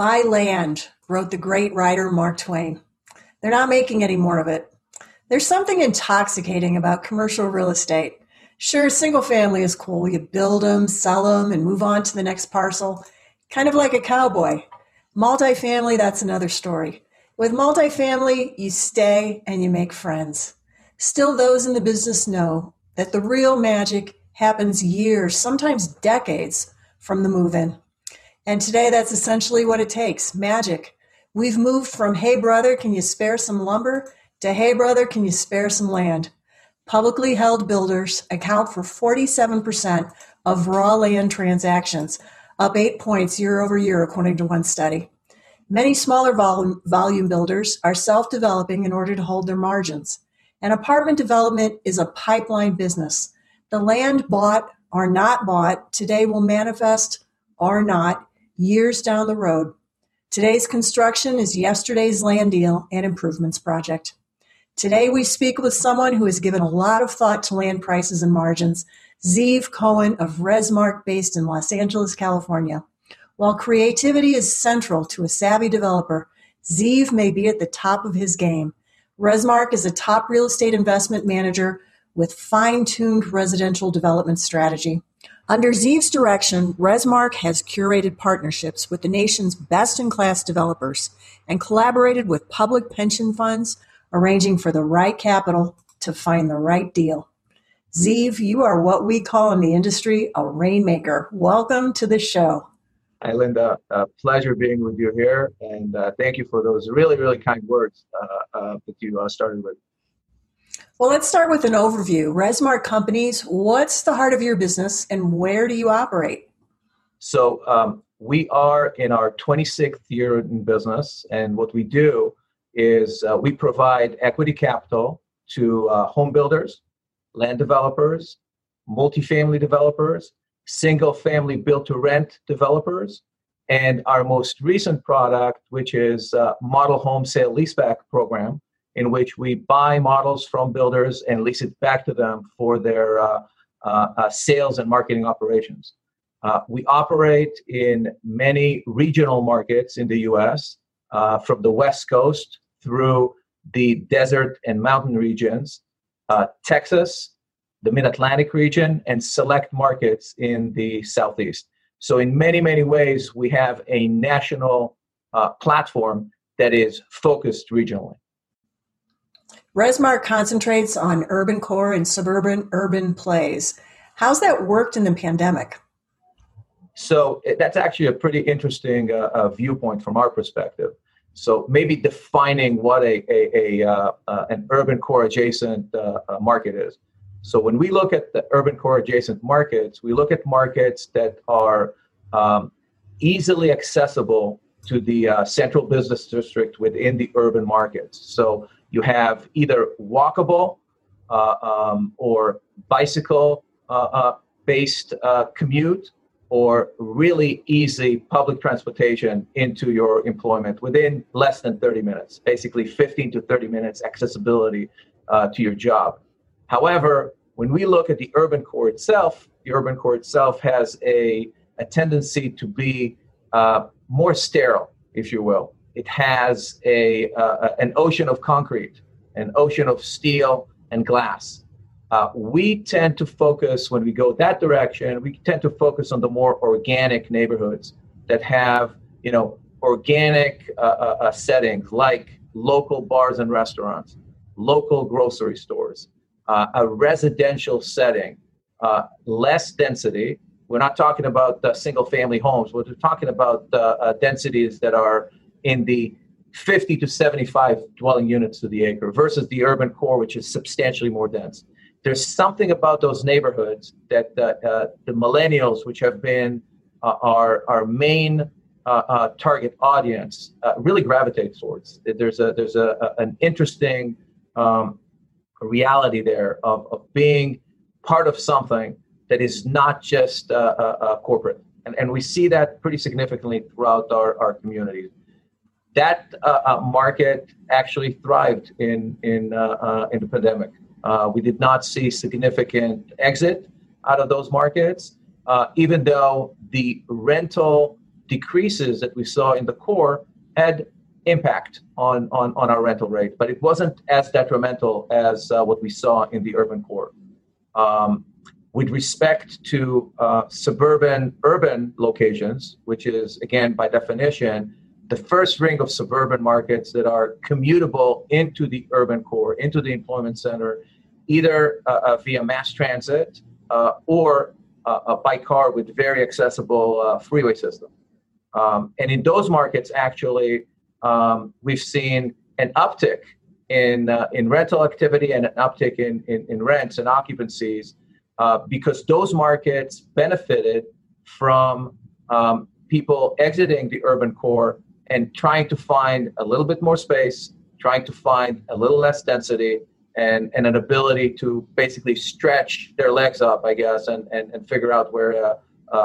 Buy land, wrote the great writer Mark Twain. They're not making any more of it. There's something intoxicating about commercial real estate. Sure, single family is cool. You build them, sell them, and move on to the next parcel. Kind of like a cowboy. Multifamily, that's another story. With multifamily, you stay and you make friends. Still, those in the business know that the real magic happens years, sometimes decades, from the move-in. And today, that's essentially what it takes, magic. We've moved from, hey brother, can you spare some lumber, to hey brother, can you spare some land? Publicly held builders account for 47% of raw land transactions, up 8 points year over year, according to one study. Many smaller volume builders are self-developing in order to hold their margins. And apartment development is a pipeline business. The land bought or not bought today will manifest or not years down the road. Today's construction is yesterday's land deal and improvements project. Today we speak with someone who has given a lot of thought to land prices and margins, Zeev Cohen of ResMark, based in Los Angeles, California. While creativity is central to a savvy developer, Zeev may be at the top of his game. ResMark is a top real estate investment manager with fine-tuned residential development strategy. Under Zeev's direction, ResMark has curated partnerships with the nation's best-in-class developers and collaborated with public pension funds, arranging for the right capital to find the right deal. Zeev, you are what we call in the industry a rainmaker. Welcome to the show. Hi, Linda. Pleasure being with you here, and thank you for those really, really kind words that you started with. Well, let's start with an overview. ResMark Companies, what's the heart of your business, and where do you operate? So we are in our 26th year in business, and what we do is we provide equity capital to home builders, land developers, multifamily developers, single-family build-to-rent developers, and our most recent product, which is model home sale leaseback program, in which we buy models from builders and lease it back to them for their sales and marketing operations. We operate in many regional markets in the U.S., from the West Coast through the desert and mountain regions, Texas, the Mid-Atlantic region, and select markets in the Southeast. So in many, many ways, we have a national platform that is focused regionally. ResMark concentrates on urban core and suburban urban plays. How's that worked in the pandemic? So that's actually a pretty interesting viewpoint from our perspective. So maybe defining what an urban core adjacent market is. So when we look at the urban core adjacent markets, we look at markets that are easily accessible to the central business district within the urban markets. So you have either walkable or bicycle-based commute, or really easy public transportation into your employment within less than 30 minutes, basically 15 to 30 minutes accessibility to your job. However, when we look at the urban core itself, has a tendency to be more sterile, if you will. It has an ocean of concrete, an ocean of steel and glass. We tend to focus, when we go that direction, we tend to focus on the more organic neighborhoods that have, organic settings like local bars and restaurants, local grocery stores, a residential setting, less density. We're not talking about single-family homes. We're talking about densities that are in the 50 to 75 dwelling units to the acre versus the urban core, which is substantially more dense. There's something about those neighborhoods that the millennials, which have been our main target audience, really gravitate towards. There's an interesting reality there of being part of something that is not just corporate, and we see that pretty significantly throughout our communities. That market actually thrived in the pandemic. We did not see significant exit out of those markets, even though the rental decreases that we saw in the core had impact on our rental rate, but it wasn't as detrimental as what we saw in the urban core. With respect to suburban-urban locations, which is, again, by definition, the first ring of suburban markets that are commutable into the urban core, into the employment center, either via mass transit or by car with very accessible freeway system. And in those markets, actually, we've seen an uptick in rental activity and an uptick in rents and occupancies because those markets benefited from people exiting the urban core and trying to find a little bit more space, trying to find a little less density, and an ability to basically stretch their legs up, I guess, and figure out where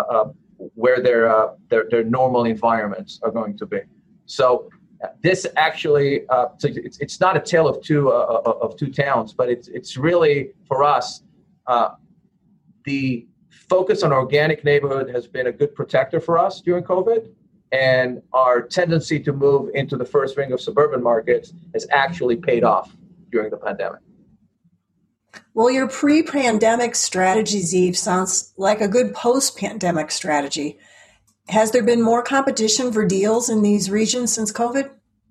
their normal environments are going to be. So this actually, it's not a tale of two towns, but it's really for us. The focus on organic neighborhood has been a good protector for us during COVID, and our tendency to move into the first ring of suburban markets has actually paid off during the pandemic. Well, your pre-pandemic strategy, Ziv, sounds like a good post-pandemic strategy. Has there been more competition for deals in these regions since COVID?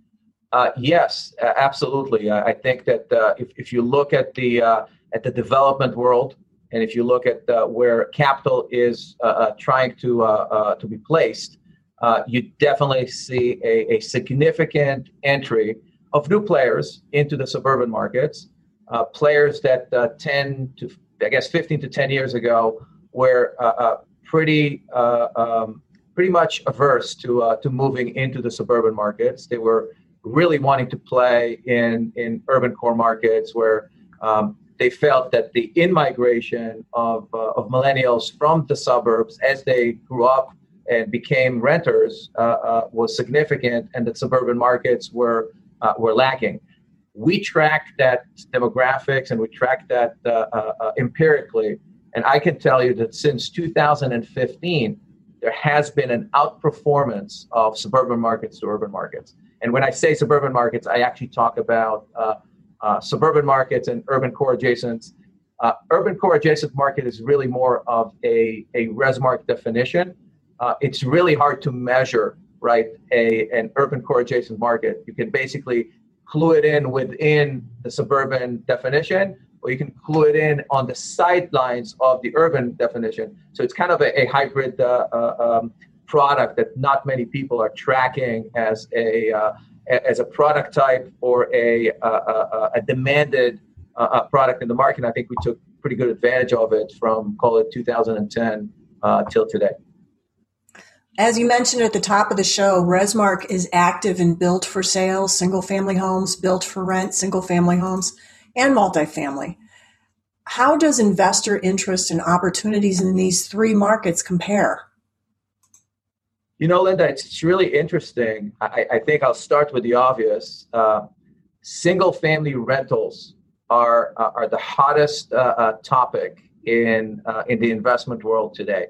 Yes, absolutely. I think that if you look at the development world, and if you look at where capital is trying to be placed, you definitely see a significant entry of new players into the suburban markets. Players that 15 to 10 years ago were pretty much averse to moving into the suburban markets. They were really wanting to play in urban core markets where they felt that the in-migration of millennials from the suburbs as they grew up and became renters was significant, and that suburban markets were lacking. We track that demographics and we track that empirically, and I can tell you that since 2015, there has been an outperformance of suburban markets to urban markets. And when I say suburban markets, I actually talk about suburban markets and urban core adjacents. Urban core adjacent market is really more of a ResMark definition. It's really hard to measure, right, an urban core adjacent market. You can basically clue it in within the suburban definition, or you can clue it in on the sidelines of the urban definition. So it's kind of a hybrid product that not many people are tracking as a product type or a demanded product in the market. I think we took pretty good advantage of it from, call it 2010 till today. As you mentioned at the top of the show, ResMark is active in built for sale, single-family homes, built for rent, single-family homes, and multifamily. How does investor interest and opportunities in these three markets compare? You know, Linda, it's really interesting. I think I'll start with the obvious. Single-family rentals are the hottest topic in the investment world today.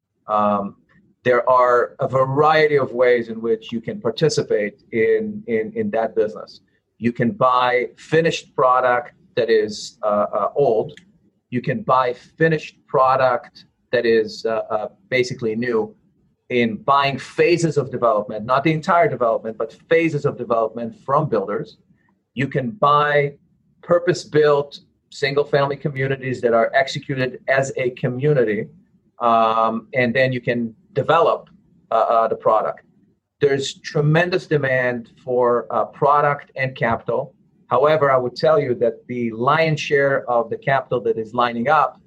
There are a variety of ways in which you can participate in that business. You can buy finished product that is old. You can buy finished product that is basically new. In buying phases of development, not the entire development, but phases of development from builders. You can buy purpose-built single-family communities that are executed as a community, and then you can develop the product. There's tremendous demand for product and capital. However, I would tell you that the lion's share of the capital that is lining up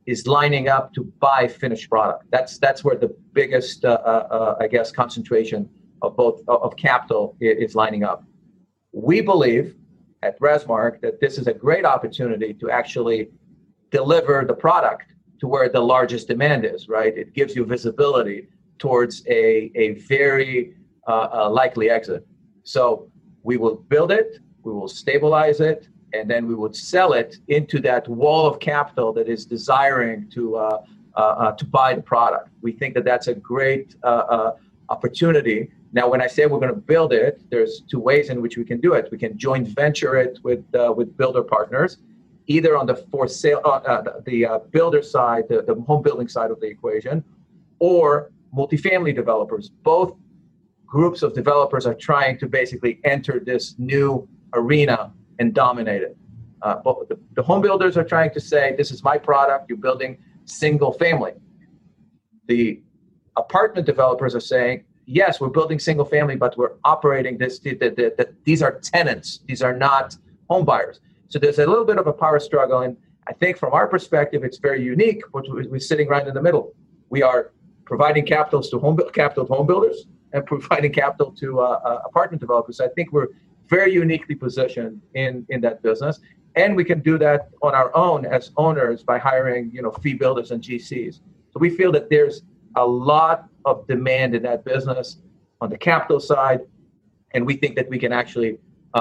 to buy finished product. That's where the biggest, I guess, concentration of capital is lining up. We believe at ResMark that this is a great opportunity to actually deliver the product to where the largest demand is, right? It gives you visibility towards a very likely exit. So we will build it, we will stabilize it, and then we would sell it into that wall of capital that is desiring to buy the product. We think that that's a great opportunity. Now, when I say we're going to build it, there's two ways in which we can do it. We can joint venture it with builder partners, either on the for sale, the builder side, the home building side of the equation, or multifamily developers. Both groups of developers are trying to basically enter this new arena and dominate it. But the home builders are trying to say, this is my product, you're building single family. The apartment developers are saying, yes, we're building single family, but we're operating this. These are tenants. These are not home buyers. So there's a little bit of a power struggle. And I think from our perspective, it's very unique, but we're sitting right in the middle. We are providing capital to home builders and providing capital to apartment developers. So I think we're very uniquely positioned in that business. And we can do that on our own as owners by hiring, fee builders and GCs. So we feel that there's a lot of demand in that business on the capital side, and we think that we can actually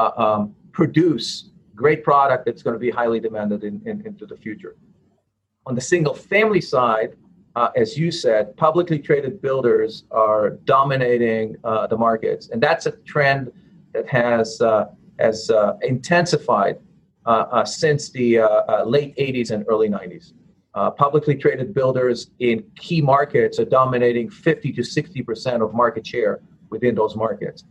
produce great product that's going to be highly demanded into the future. On the single family side, as you said, publicly traded builders are dominating the markets, and that's a trend that has intensified since the late 80s and early 90s. Publicly traded builders in key markets are dominating 50 to 60% of market share within those markets.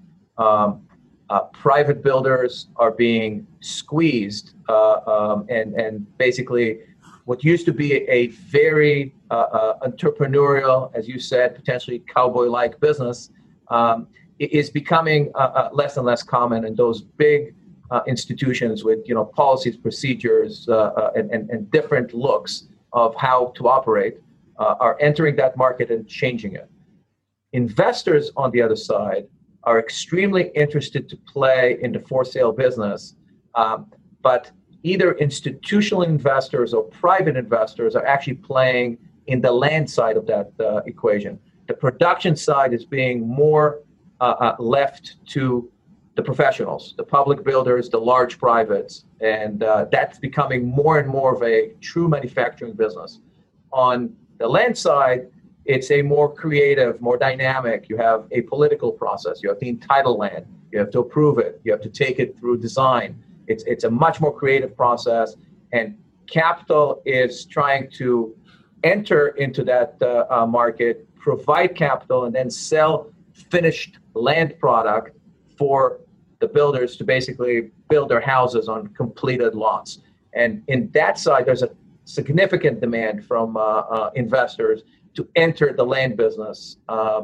Private builders are being squeezed, and basically what used to be a very entrepreneurial, as you said, potentially cowboy-like business is becoming less and less common, and those big institutions with policies, procedures, and different looks of how to operate are entering that market and changing it. Investors, on the other side, are extremely interested to play in the for sale business, but either institutional investors or private investors are actually playing in the land side of that equation. The production side is being more left to the professionals, the public builders, the large privates, and that's becoming more and more of a true manufacturing business. On the land side, it's a more creative, more dynamic. You have a political process. You have to entitle land. You have to approve it. You have to take it through design. It's a much more creative process, and capital is trying to enter into that market, provide capital, and then sell finished land product for the builders to basically build their houses on completed lots. And in that side, there's a significant demand from investors to enter the land business.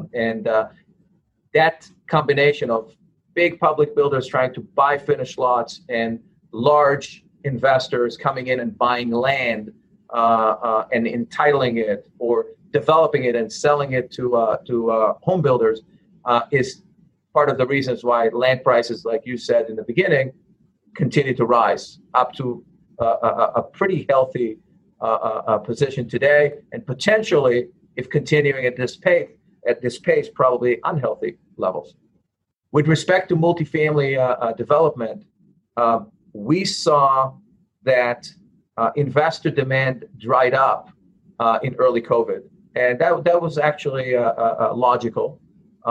That combination of big public builders trying to buy finished lots and large investors coming in and buying land and entitling it or developing it and selling it to home builders is part of the reasons why land prices, like you said in the beginning, continue to rise up to a pretty healthy position today, and potentially, if continuing at this pace, probably unhealthy levels. With respect to multifamily development, we saw that investor demand dried up in early COVID, and that was actually logical.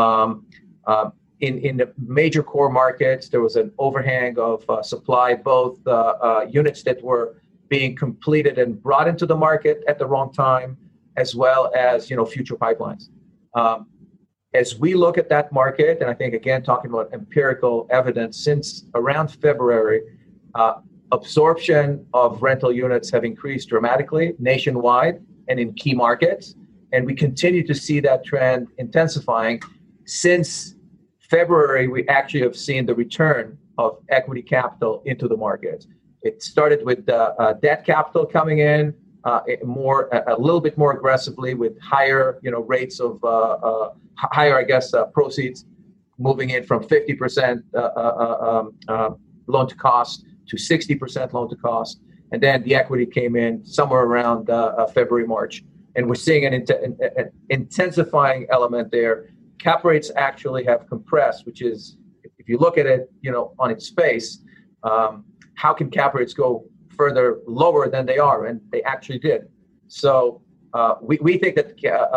In the major core markets, there was an overhang of supply, both units that were being completed and brought into the market at the wrong time, as well as future pipelines. As we look at that market, and I think again talking about empirical evidence, since around February, absorption of rental units have increased dramatically nationwide and in key markets, and we continue to see that trend intensifying. Since February, we actually have seen the return of equity capital into the market. It started with debt capital coming in a little bit more aggressively with higher, rates of higher, proceeds, moving in from 50% loan to cost to 60% loan to cost, and then the equity came in somewhere around February, March, and we're seeing an intensifying element there. Cap rates actually have compressed, which is, if you look at it, on its face, how can cap rates go further lower than they are? And they actually did. So we think that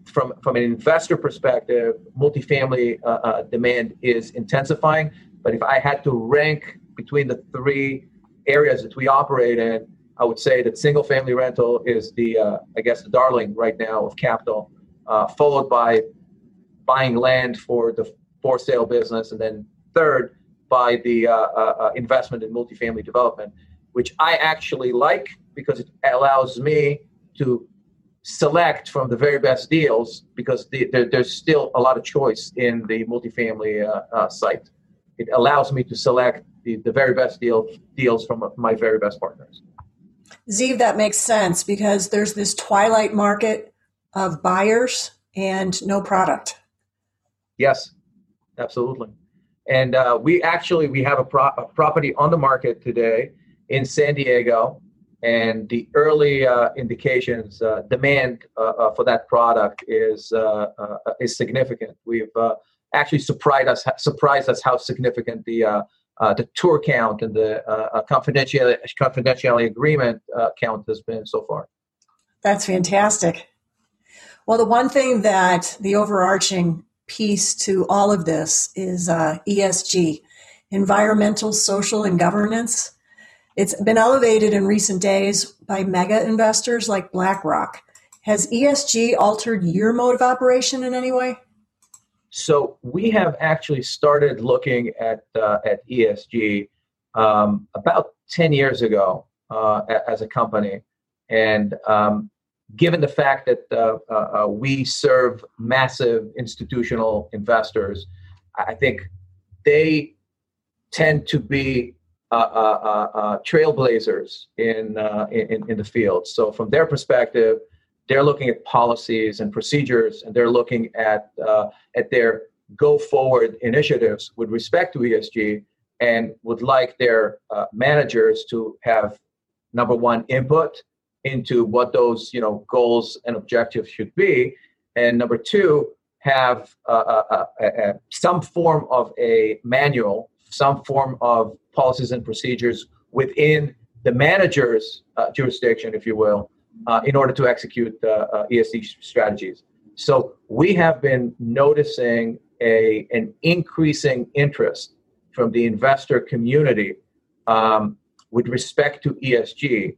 from an investor perspective, multifamily demand is intensifying. But if I had to rank between the three areas that we operate in, I would say that single-family rental is the darling right now of capital, followed by buying land for the for-sale business, and then third by the investment in multifamily development, which I actually like because it allows me to select from the very best deals, because there's still a lot of choice in the multifamily site. It allows me to select the very best deals from my very best partners. Ziv, that makes sense because there's this twilight market of buyers and no product. Yes, absolutely. And we have a property on the market today in San Diego, and the early indications, demand for that product is significant. We've actually surprised us how significant the tour count and the confidentiality agreement count has been so far. That's fantastic. Well, the one thing that the overarching piece to all of this is ESG, environmental, social, and governance. It's been elevated in recent days by mega investors like BlackRock. Has ESG altered your mode of operation in any way? So we have actually started looking at ESG about 10 years ago as a company. And given the fact that we serve massive institutional investors, I think they tend to be trailblazers in the field. So from their perspective, they're looking at policies and procedures, and they're looking at their go-forward initiatives with respect to ESG, and would like their managers to have, number one, input into what those goals and objectives should be, and number two, have some form of a manual, some form of policies and procedures within the manager's jurisdiction, if you will, in order to execute ESG strategies. So we have been noticing an increasing interest from the investor community with respect to ESG.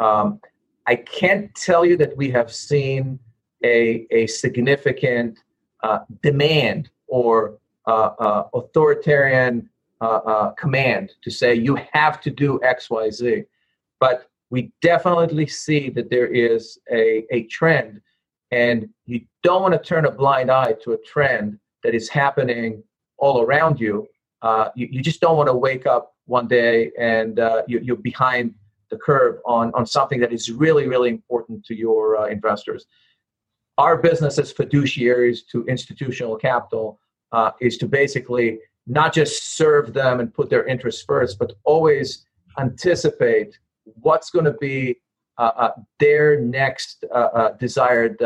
I can't tell you that we have seen a significant demand or authoritarian command to say you have to do X, Y, Z, but we definitely see that there is a trend, and you don't want to turn a blind eye to a trend that is happening all around you. You just don't want to wake up one day and you're behind the curve on something that is really, really important to your investors. Our business as fiduciaries to institutional capital is to basically not just serve them and put their interests first, but always anticipate what's going to be their next desired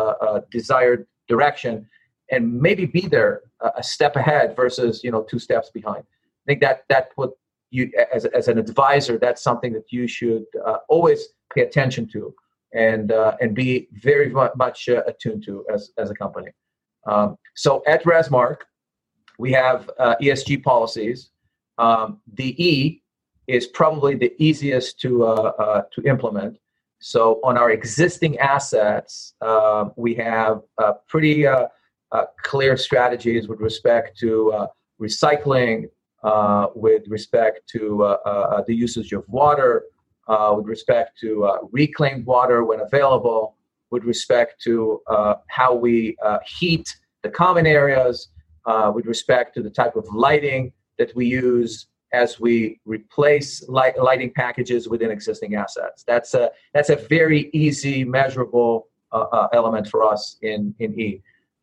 direction, and maybe be there a step ahead versus 2 steps behind. I think that what you as an advisor, that's something that you should always pay attention to and be very much attuned to as a company. So at Resmark, we have ESG policies. The E is probably the easiest to implement. So on our existing assets, we have pretty clear strategies with respect to recycling, with respect to the usage of water, with respect to reclaimed water when available, with respect to how we heat the common areas, with respect to the type of lighting that we use as we replace lighting packages within existing assets. That's a very easy, measurable element for us in E.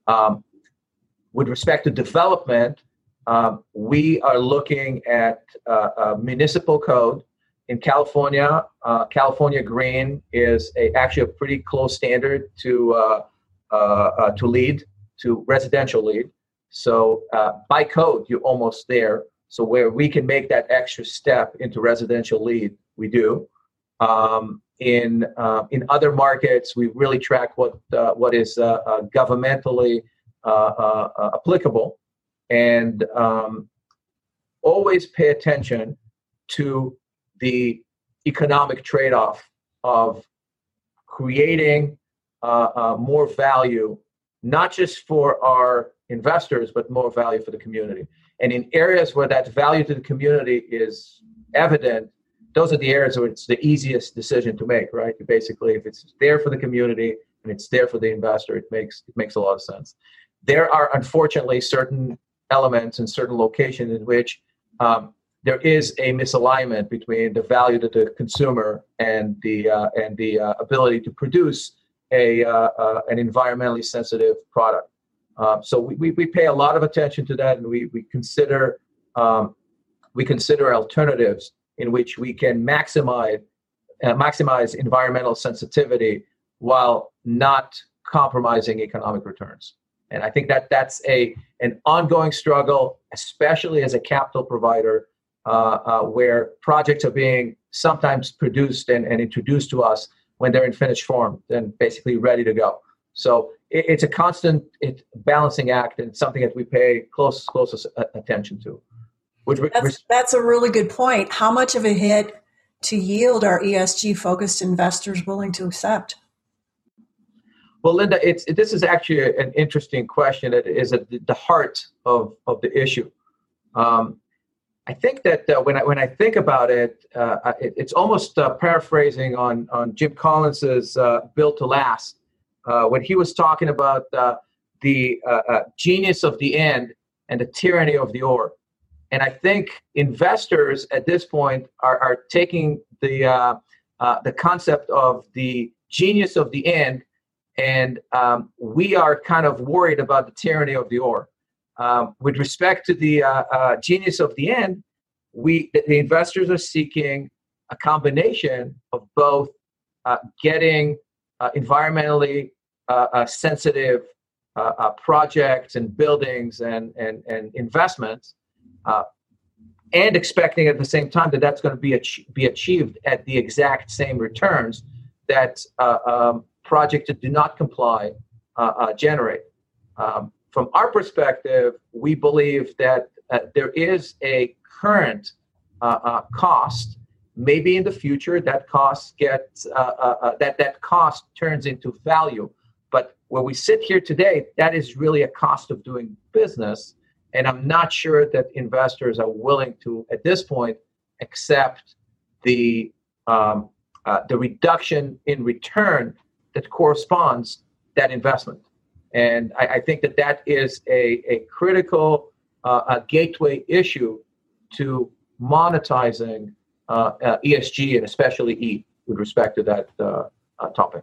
With respect to development, we are looking at municipal code in California. California Green is actually a pretty close standard to LEED, to residential LEED. So by code, you're almost there. So where we can make that extra step into residential LEED, we do. In other markets, we really track what is governmentally applicable, and always pay attention to the economic trade-off of creating more value, not just for our investors, but more value for the community. And in areas where that value to the community is evident, those are the areas where it's the easiest decision to make, right? Basically, if it's there for the community and it's there for the investor, it makes a lot of sense. There are unfortunately certain elements and certain locations in which there is a misalignment between the value to the consumer and the ability to produce an environmentally sensitive product. So we pay a lot of attention to that, and we consider alternatives in which we can maximize environmental sensitivity while not compromising economic returns. And I think that's an ongoing struggle, especially as a capital provider, where projects are being sometimes produced and introduced to us when they're in finished form and basically ready to go. So it's a constant balancing act, and something that we pay close attention to. That's a really good point. How much of a hit to yield are ESG-focused investors willing to accept? Well, Linda, this is actually an interesting question. It is at the heart of the issue. I think that when I think about it, it's almost paraphrasing on Jim Collins's "Built to Last," when he was talking about the genius of the end and the tyranny of the or. And I think investors at this point are taking the concept of the genius of the end, and we are kind of worried about the tyranny of the or. With respect to the genius of the end, the investors are seeking a combination of both getting environmentally sensitive projects and buildings and investments, and expecting at the same time that that's going to be achieved at the exact same returns that projects that do not comply generate. From our perspective, we believe that there is a current cost. Maybe in the future that cost that cost turns into value. But where we sit here today, that is really a cost of doing business. And I'm not sure that investors are willing to, at this point, accept the reduction in return that corresponds to that investment. And I think that is a critical gateway issue to monetizing ESG, and especially E, with respect to that topic.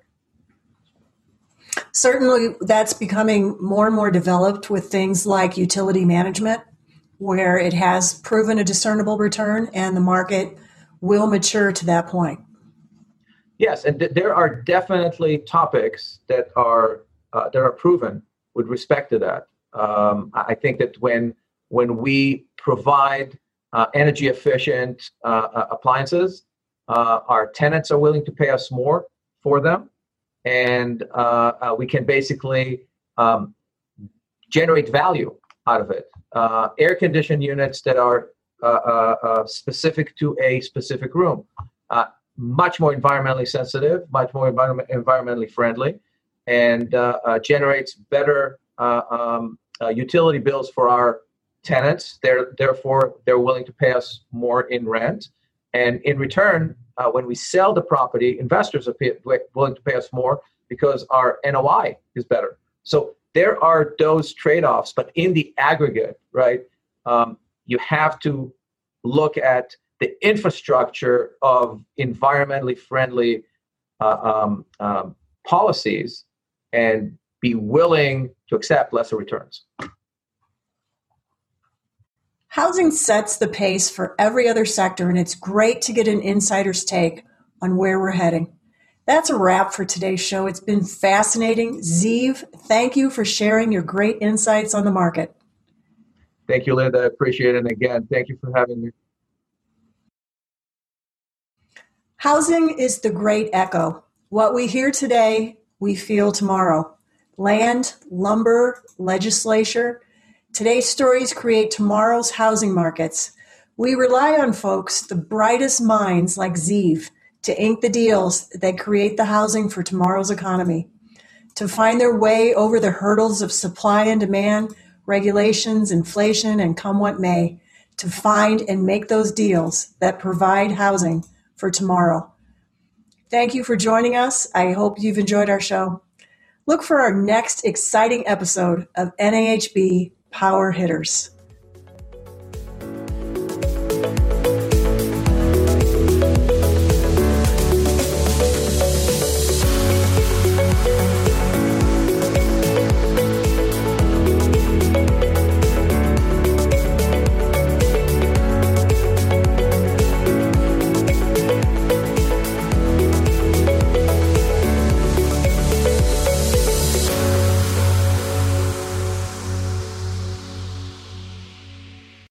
Certainly, that's becoming more and more developed with things like utility management, where it has proven a discernible return, and the market will mature to that point. Yes, and there are definitely topics that are proven with respect to that. I think that when we provide energy efficient appliances, our tenants are willing to pay us more for them, and we can basically generate value out of it. Air conditioned units that are specific to a specific room, much more environmentally sensitive, much more environmentally friendly, and generates better utility bills for our tenants. Therefore, they're willing to pay us more in rent. And in return, when we sell the property, investors are willing to pay us more because our NOI is better. So there are those trade-offs, but in the aggregate, right, you have to look at the infrastructure of environmentally friendly policies and be willing to accept lesser returns. Housing sets the pace for every other sector, and it's great to get an insider's take on where we're heading. That's a wrap for today's show. It's been fascinating. Ziv, thank you for sharing your great insights on the market. Thank you, Linda. I appreciate it. And again, thank you for having me. Housing is the great echo. What we hear today, we feel tomorrow. Land, lumber, legislature. Today's stories create tomorrow's housing markets. We rely on folks, the brightest minds like Zeev, to ink the deals that create the housing for tomorrow's economy, to find their way over the hurdles of supply and demand, regulations, inflation, and come what may, to find and make those deals that provide housing for tomorrow. Thank you for joining us. I hope you've enjoyed our show. Look for our next exciting episode of NAHB Power Hitters.